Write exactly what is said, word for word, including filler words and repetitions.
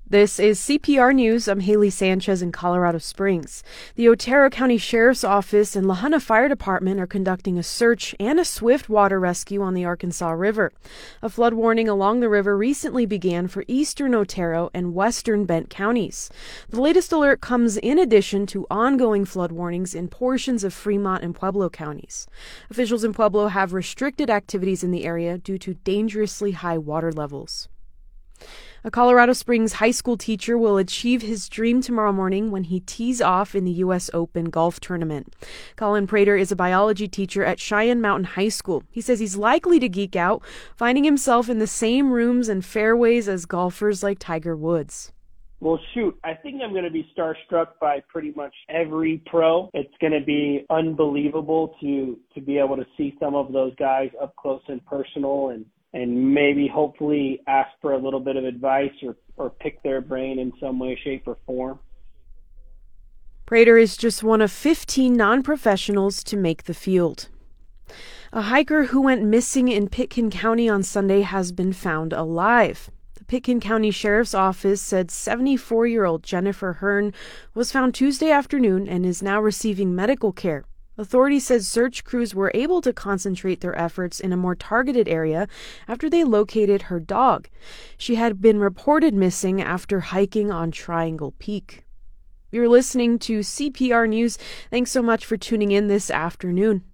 This is C P R News. I'm Haley Sanchez in Colorado Springs. The Otero County Sheriff's Office and La Junta Fire Department are conducting a search and a swift water rescue on the Arkansas River. A flood warning along the river recently began for eastern Otero and western Bent counties. The latest alert comes in addition to ongoing flood warnings in portions of Fremont and Pueblo counties. Officials in Pueblo have restricted activities in the area due to dangerously high water levels. A Colorado Springs high school teacher will achieve his dream tomorrow morning when he tees off in the U S Open golf tournament. Colin Prater is a biology teacher at Cheyenne Mountain High School. He says he's likely to geek out, finding himself in the same rooms and fairways as golfers like Tiger Woods. Well, shoot, I think I'm going to be starstruck by pretty much every pro. It's going to be unbelievable to, to be able to see some of those guys up close and personal and and maybe hopefully ask for a little bit of advice or, or pick their brain in some way, shape, or form. Prater is just one of fifteen non-professionals to make the field. A hiker who went missing in Pitkin County on Sunday has been found alive. The Pitkin County Sheriff's Office said seventy-four-year-old Jennifer Hearn was found Tuesday afternoon and is now receiving medical care. Authorities said search crews were able to concentrate their efforts in a more targeted area after they located her dog. She had been reported missing after hiking on Triangle Peak. You're listening to C P R News. Thanks so much for tuning in this afternoon.